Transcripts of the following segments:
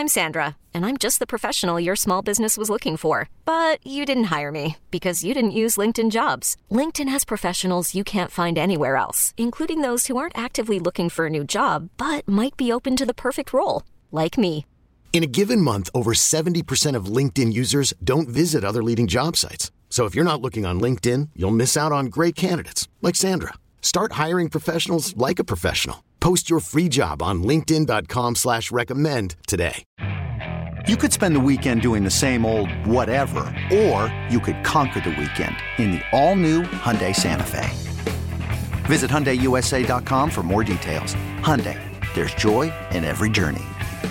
I'm Sandra, and I'm just the professional your small business was looking for. But you didn't hire me because you didn't use LinkedIn Jobs. LinkedIn has professionals you can't find anywhere else, including those who aren't actively looking for a new job, but might be open to the perfect role, like me. In a given month, over 70% of LinkedIn users don't visit other leading job sites. So if you're not looking on LinkedIn, you'll miss out on great candidates like Sandra. Start hiring professionals like a professional. Post your free job on linkedin.com/recommend today. You could spend the weekend doing the same old whatever, or you could conquer the weekend in the all-new Hyundai Santa Fe. Visit HyundaiUSA.com for more details. Hyundai, there's joy in every journey.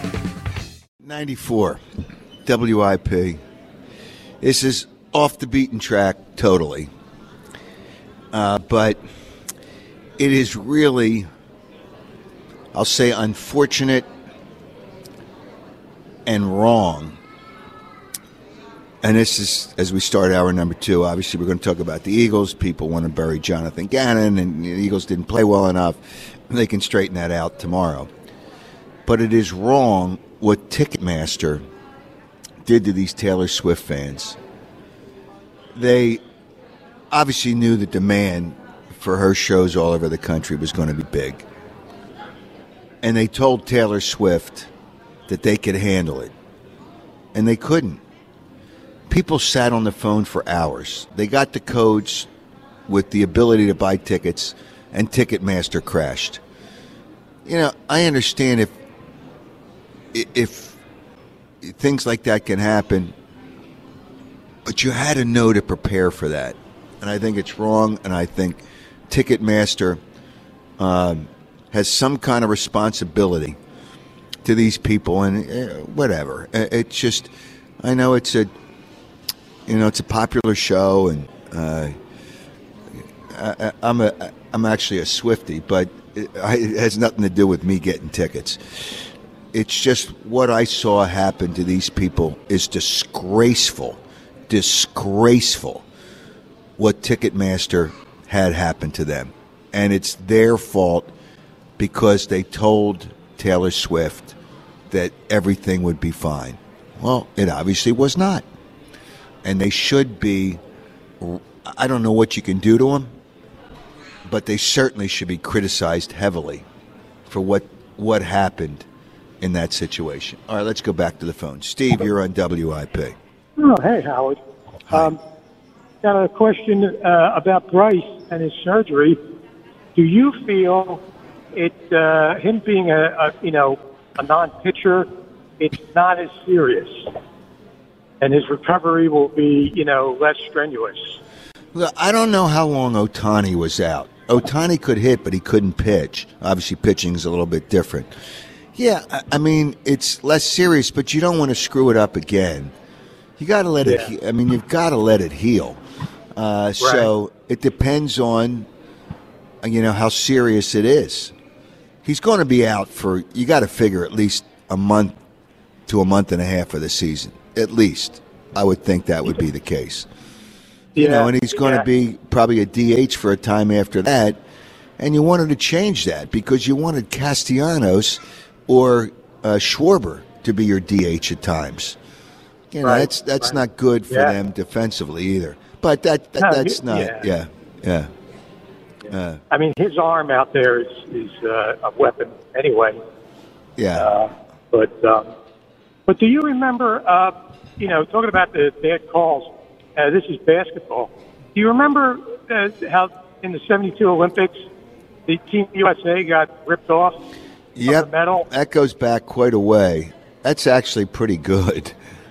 94 WIP. This is off the beaten track totally. But it is really, I'll say, unfortunate and wrong. And this is, as we start hour number 2, obviously we're going to talk about the Eagles. People want to bury Jonathan Gannon, and the Eagles didn't play well enough. They can straighten that out tomorrow. But it is wrong what Ticketmaster did to these Taylor Swift fans. They obviously knew the demand for her shows all over the country was going to be big. And they told Taylor Swift that they could handle it. And they couldn't. People sat on the phone for hours. They got the codes with the ability to buy tickets, and Ticketmaster crashed. You know, I understand if things like that can happen, but you had to know to prepare for that. And I think it's wrong, and I think Ticketmaster has some kind of responsibility to these people, and whatever. It's just, I know it's a popular show, and I'm actually a Swiftie, but it has nothing to do with me getting tickets. It's just what I saw happen to these people is disgraceful. Disgraceful what Ticketmaster had happened to them. And it's their fault because they told Taylor Swift that everything would be fine. Well, it obviously was not. And they should be, I don't know what you can do to them, but they certainly should be criticized heavily for what happened in that situation. All right, let's go back to the phone. Steve, you're on WIP. Oh, hey, Howard. Got a question about Bryce and his surgery. Do you feel him being a non-pitcher, it's not as serious, and his recovery will be less strenuous? Well, I don't know how long Ohtani was out. Ohtani could hit, but he couldn't pitch. Obviously, pitching is a little bit different. Yeah, I mean, it's less serious, but you don't want to screw it up again. You got to let it. I mean, you've got to let it heal. Right. So it depends on, how serious it is. He's going to be out for, you got to figure, at least a month to a month and a half of the season. At least, I would think that would be the case. And he's going to be probably a DH for a time after that. And you wanted to change that because you wanted Castellanos or Schwarber to be your DH at times. That's not good for them defensively either. But that's not. Yeah. I mean, his arm out there is a weapon anyway. Yeah. But do you remember? Talking about the bad calls. This is basketball. Do you remember how in the '72 Olympics the Team USA got ripped off? Yep. The medal? That goes back quite a way. That's actually pretty good.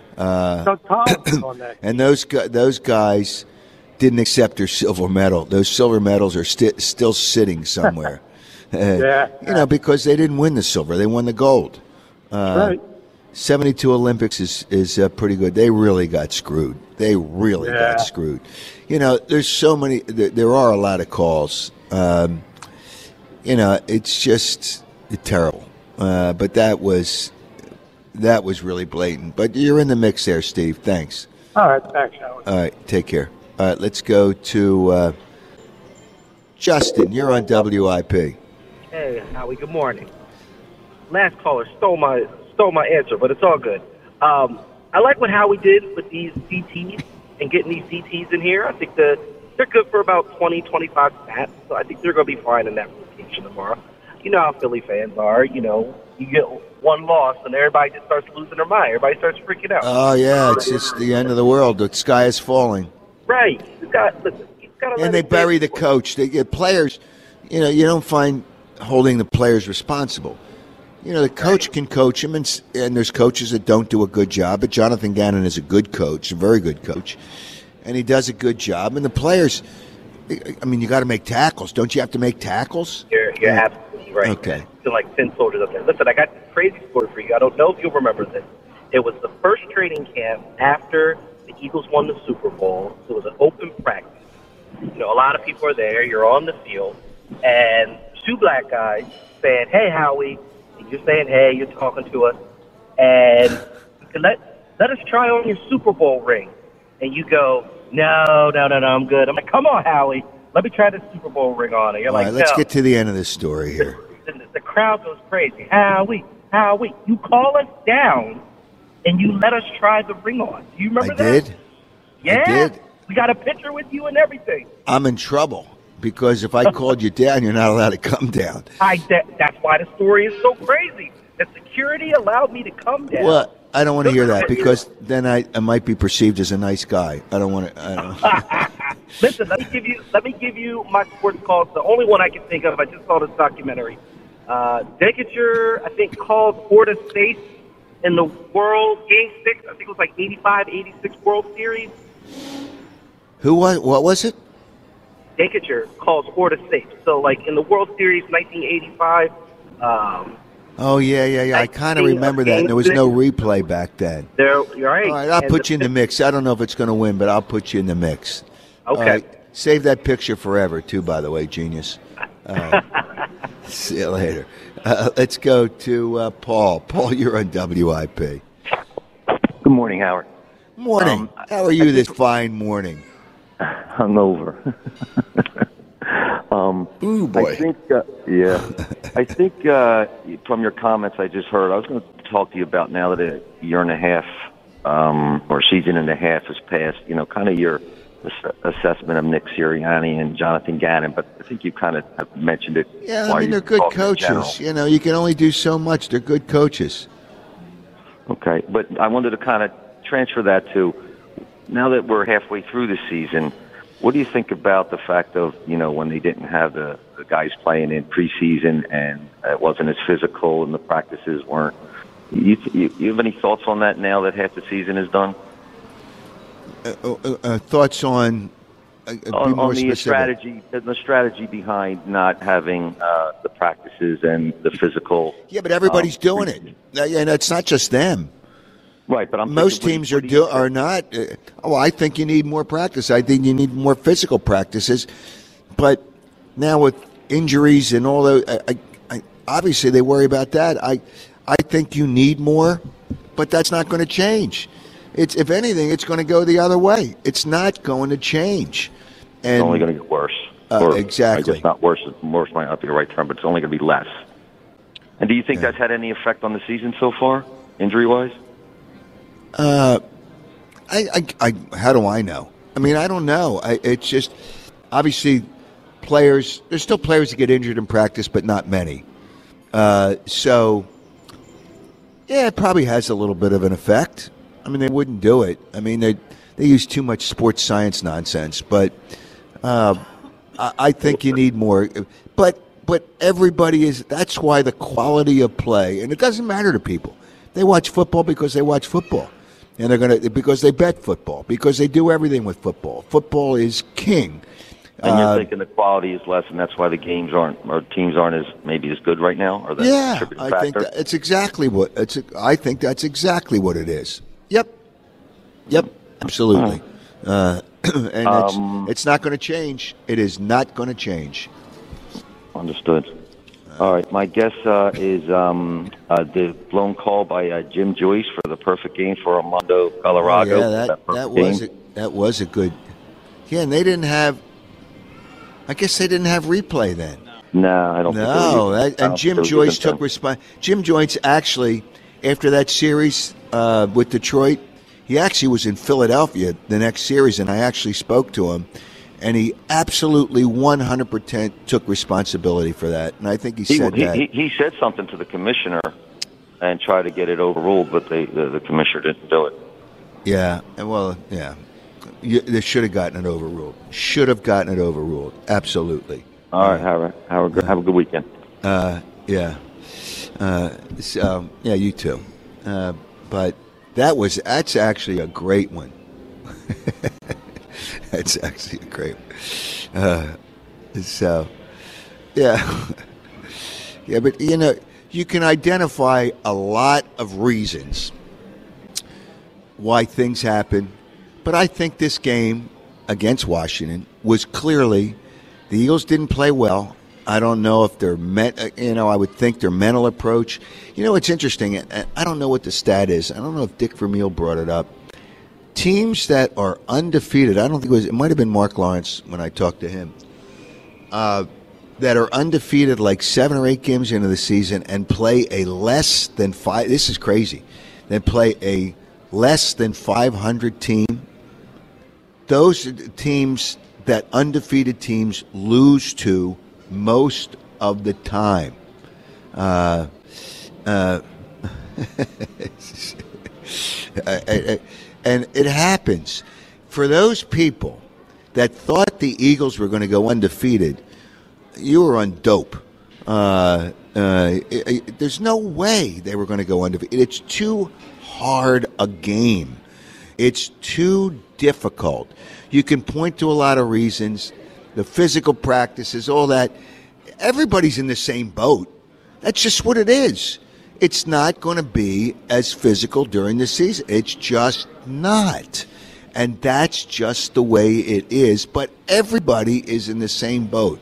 On that. And those guys didn't accept their silver medal. Those silver medals are still sitting somewhere. Because they didn't win the silver. They won the gold. Right. 72 Olympics is pretty good. They really got screwed. They really got screwed. There's so many. There are a lot of calls. It's just terrible. But that was really blatant. But you're in the mix there, Steve. Thanks. All right. Thanks, Howard. All right. Take care. All right. Let's go to Justin. You're on WIP. Hey, Howie. Good morning. Last caller stole my stole my answer, but it's all good. I like what Howie did with these CTs and getting these CTs in here. I think they're good for about 20, 25 snaps, so I think they're going to be fine in that rotation tomorrow. You know how Philly fans are. You know, you get one loss and everybody just starts losing their mind. Everybody starts freaking out. Oh, yeah, it's the end of the world. The sky is falling. Right. And they bury the coach. They get players. You know, you don't find holding the players responsible. You know, the coach can coach him, and there's coaches that don't do a good job. But Jonathan Gannon is a good coach, a very good coach, and he does a good job. And the players, I mean, you got to make tackles. Don't you have to make tackles? You're absolutely right. Okay. Feel like 10 soldiers up there. Listen, I got this crazy story for you. I don't know if you'll remember this. It was the first training camp after the Eagles won the Super Bowl. It was an open practice. You know, a lot of people are there. You're on the field, and two black guys saying, "Hey, Howie." You're saying, hey, you're talking to us, and you can let us try on your Super Bowl ring. And you go, no, I'm good. I'm like, come on, Howie, let me try the Super Bowl ring on. And you're like, right, let's get to the end of this story here. The crowd goes crazy. Howie, you call us down, and you let us try the ring on. Do you remember that? I did. Yeah. I did. We got a picture with you and everything. I'm in trouble. Because if I called you down, you're not allowed to come down. That's why the story is so crazy. The security allowed me to come down. Well, I don't want to hear that because then I might be perceived as a nice guy. I don't want to. Listen, let me give you my sports calls. The only one I can think of. I just saw this documentary. Decatur, I think, called Florida State in the World Game 6. I think it was like 85, 86 World Series. Who was? What was it? Decatur calls Florida State. So, like, in the World Series 1985. Oh, yeah. I kind of remember that. And there was no replay back then. You're right. All right, I'll put you in the mix. I don't know if it's going to win, but I'll put you in the mix. Okay. All right. Save that picture forever, too, by the way, genius. See you later. Let's go to Paul. Paul, you're on WIP. Good morning, Howard. Morning. How are you this fine morning? Hungover. Ooh, boy. I think from your comments I just heard, I was going to talk to you about now that a year and a half or season and a half has passed, you know, kind of your assessment of Nick Sirianni and Jonathan Gannon, but I think you kind of have mentioned it. Yeah, I mean, they're good coaches. You know, you can only do so much. They're good coaches. Okay, but I wanted to kind of transfer that to, now that we're halfway through the season, what do you think about the fact of, you know, when they didn't have the guys playing in preseason and it wasn't as physical and the practices weren't? You have any thoughts on that now that half the season is done? Thoughts on the strategy behind not having the practices and the physical. Yeah, but everybody's doing it, and it's not just them. Right, but most teams are not. I think you need more practice. I think you need more physical practices. But now with injuries and all that, obviously they worry about that. I think you need more, but that's not going to change. If anything, it's going to go the other way. It's not going to change. And, it's only going to get worse. Exactly. I guess not worse. Worse might not be the right term, but it's only going to be less. And do you think that's had any effect on the season so far, injury-wise? How do I know? I mean, I don't know. It's just, obviously, there's still players that get injured in practice, but not many. So, yeah, it probably has a little bit of an effect. I mean, they wouldn't do it. I mean, they use too much sports science nonsense, but I think you need more. But everybody that's why the quality of play, and it doesn't matter to people. They watch football because they watch football. And because they bet football, because they do everything with football. Football is king. And you're thinking the quality is less, and that's why the games aren't, or teams aren't as good right now? Or I think it's exactly what I think that's exactly what it is. Yep, absolutely. And it's not going to change. It is not going to change. Understood. All right, my guess is the blown call by Jim Joyce for the perfect game for Armando Galarraga. That was a good. Yeah, and they didn't have. I guess they didn't have replay then. No, I don't. And Jim Joyce took response. Jim Joyce actually, after that series with Detroit, he actually was in Philadelphia the next series, and I actually spoke to him, and he absolutely 100% took responsibility for that. And I think he said that. He said something to the commissioner and tried to get it overruled, but the commissioner didn't do it. Yeah, well, yeah. They should have gotten it overruled. Should have gotten it overruled. Absolutely. All right, Howard. Have a good weekend. Yeah. So, yeah, you too. But that's actually a great one. That's actually a great one. So, yeah. Yeah, but, you can identify a lot of reasons why things happen. But I think this game against Washington was clearly the Eagles didn't play well. I don't know if I would think their mental approach. It's interesting, and I don't know what the stat is. I don't know if Dick Vermeil brought it up. Teams that are undefeated, I don't think it might have been Mark Lawrence when I talked to him, that are undefeated like 7 or 8 games into the season and play a less than 5, this is crazy, then play a less than 500 team. Those are the teams that undefeated teams lose to most of the time. And it happens. For those people that thought the Eagles were going to go undefeated, you were on dope. There's no way they were going to go undefeated. It's too hard a game. It's too difficult. You can point to a lot of reasons, the physical practices, all that. Everybody's in the same boat. That's just what it is. It's not going to be as physical during the season. It's just not. And that's just the way it is. But everybody is in the same boat.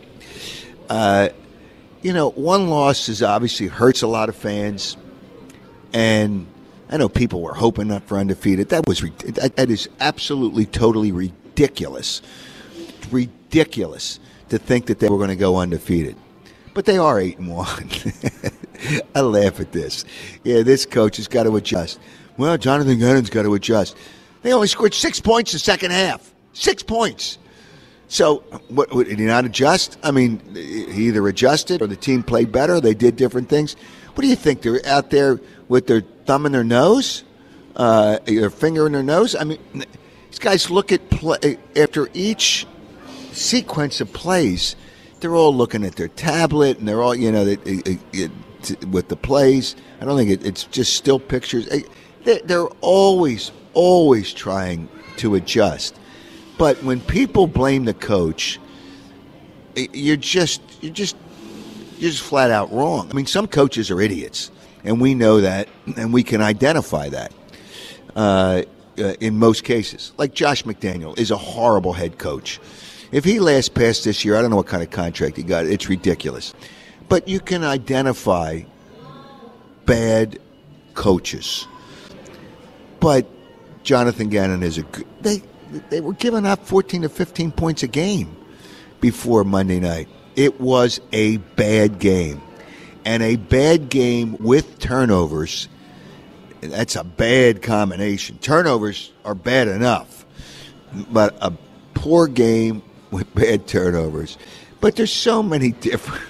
One loss obviously hurts a lot of fans. And I know people were hoping not for undefeated. That is absolutely, totally ridiculous. Ridiculous to think that they were going to go undefeated. But they are 8-1. I laugh at this. Yeah, this coach has got to adjust. Well, Jonathan Gannon's got to adjust. They only scored 6 points the second half. 6 points. So, what did he not adjust? I mean, he either adjusted or the team played better. They did different things. What do you think? They're out there with their thumb in their nose? Their finger in their nose? I mean, these guys look at play after each sequence of plays. They're all looking at their tablet, and they're all, with the plays. I don't think it's just still pictures. They're always trying to adjust. But when people blame the coach, you're just flat out wrong. I mean, some coaches are idiots, and we know that, and we can identify that in most cases. Like Josh McDaniel is a horrible head coach. If he lasts past this year, I don't know what kind of contract he got. It's ridiculous. But you can identify bad coaches. But Jonathan Gannon is they were giving up 14 to 15 points a game before Monday night. It was a bad game. And a bad game with turnovers, that's a bad combination. Turnovers are bad enough. But a poor game with bad turnovers. But there's so many different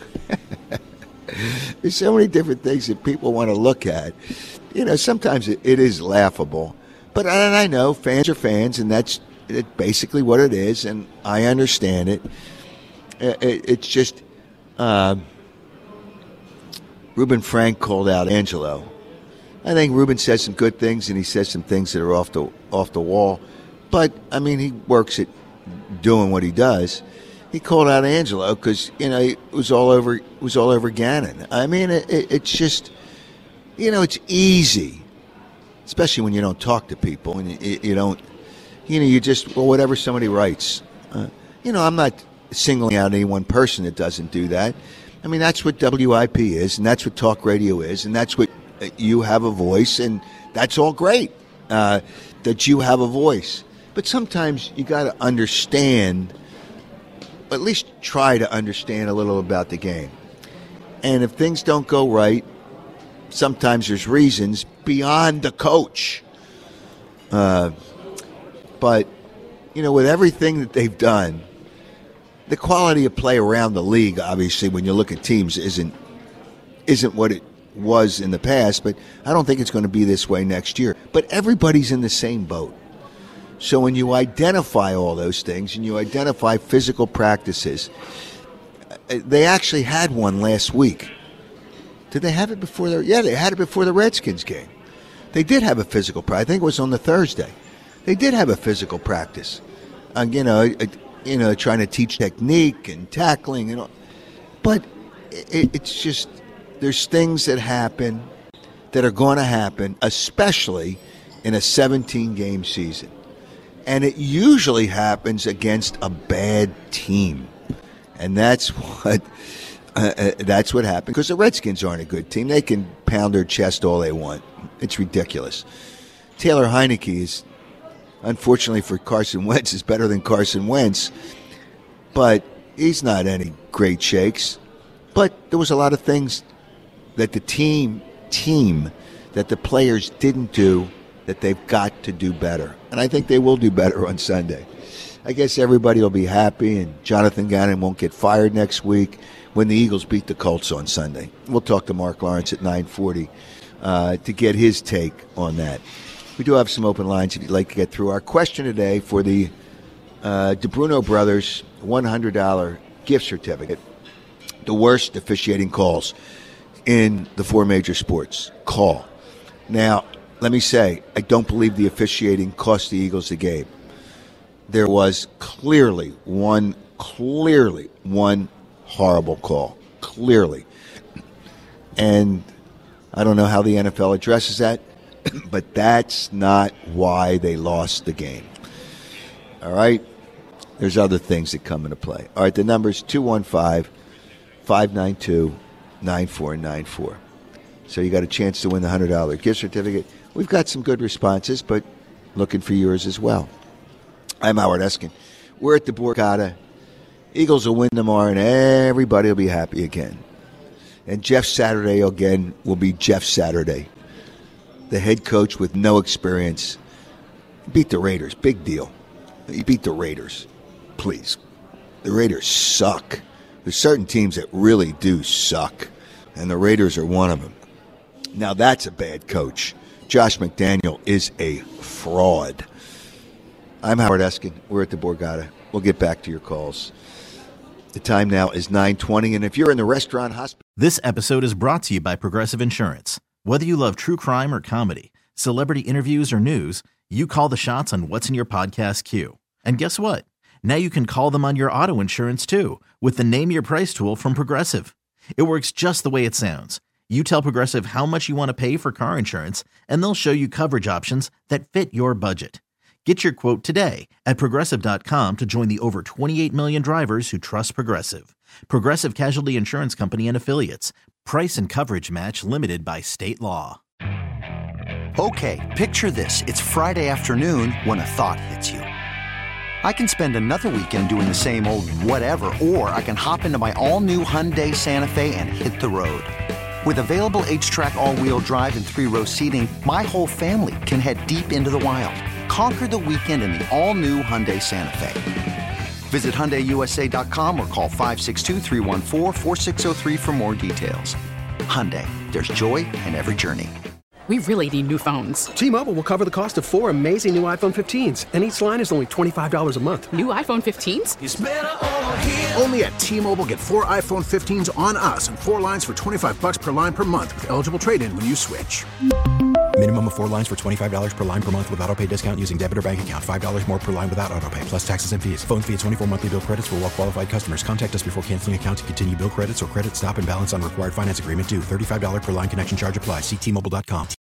things that people want to look at. Sometimes it is laughable. But I know fans are fans, and that's basically what it is, and I understand it. It's just Reuben Frank called out Angelo. I think Reuben says some good things, and he says some things that are off the wall. But, I mean, he works at doing what he does. He called out Angelo because, it was all over Gannon. I mean, it's just, it's easy, especially when you don't talk to people and you don't, you just, whatever somebody writes. I'm not singling out any one person that doesn't do that. I mean, that's what WIP is, and that's what talk radio is, and that's what you have a voice, and that's all great that you have a voice. But sometimes you got to understand, at least try to understand a little about the game. And if things don't go right, sometimes there's reasons beyond the coach. But, with everything that they've done, the quality of play around the league, obviously, when you look at teams, isn't what it was in the past, but I don't think it's going to be this way next year. But everybody's in the same boat. So when you identify all those things and you identify physical practices, they actually had one last week. Did they have it before they had it before the Redskins game. They did have a physical practice. I think it was on the Thursday. They did have a physical practice. Trying to teach technique and tackling and all. But it's just, there's things that happen that are going to happen, especially in a 17-game season. And it usually happens against a bad team. And that's what happened, because the Redskins aren't a good team. They can pound their chest all they want. It's ridiculous. Taylor Heineke is, unfortunately for Carson Wentz, is better than Carson Wentz, but he's not any great shakes. But there was a lot of things that the team that the players didn't do that they've got to do better. And I think they will do better on Sunday. I guess everybody will be happy, and Jonathan Gannon won't get fired next week when the Eagles beat the Colts on Sunday. We'll talk to Mark Lawrence at 9:40 to get his take on that. We do have some open lines if you'd like to get through. Our question today for the DeBruno Brothers $100 gift certificate, the worst officiating calls in the four major sports. Call. Now, let me say, I don't believe the officiating cost the Eagles the game. There was clearly one horrible call. Clearly. And I don't know how the NFL addresses that, but that's not why they lost the game. All right? There's other things that come into play. All right, the number's 215-592-9494. So you got a chance to win the $100 gift certificate. We've got some good responses, but looking for yours as well. I'm Howard Eskin. We're at the Borgata. Eagles will win tomorrow, and everybody will be happy again. And Jeff Saturday again will be Jeff Saturday, the head coach with no experience. Beat the Raiders. Big deal. He beat the Raiders. Please. The Raiders suck. There's certain teams that really do suck, and the Raiders are one of them. Now, that's a bad coach. Josh McDaniel is a fraud. I'm Howard Eskin. We're at the Borgata. We'll get back to your calls. The time now is 9:20, and if you're in the restaurant, hospital... This episode is brought to you by Progressive Insurance. Whether you love true crime or comedy, celebrity interviews or news, you call the shots on what's in your podcast queue. And guess what? Now you can call them on your auto insurance, too, with the Name Your Price tool from Progressive. It works just the way it sounds. You tell Progressive how much you want to pay for car insurance, and they'll show you coverage options that fit your budget. Get your quote today at Progressive.com to join the over 28 million drivers who trust Progressive. Progressive Casualty Insurance Company and Affiliates. Price and coverage match limited by state law. Okay, picture this. It's Friday afternoon when a thought hits you. I can spend another weekend doing the same old whatever, or I can hop into my all-new Hyundai Santa Fe and hit the road. With available H-Track all-wheel drive and 3-row seating, my whole family can head deep into the wild. Conquer the weekend in the all-new Hyundai Santa Fe. Visit HyundaiUSA.com or call 562-314-4603 for more details. Hyundai, there's joy in every journey. We really need new phones. T-Mobile will cover the cost of 4 amazing new iPhone 15s, and each line is only $25 a month. New iPhone 15s? It's better over here. Only at T-Mobile, get 4 iPhone 15s on us and 4 lines for $25 per line per month with eligible trade-in when you switch. Minimum of 4 lines for $25 per line per month with autopay discount using debit or bank account. $5 more per line without autopay, plus taxes and fees. Phone fee at 24 monthly bill credits for well-qualified customers. Contact us before canceling account to continue bill credits or credit stop and balance on required finance agreement due. $35 per line connection charge applies. See T-Mobile.com.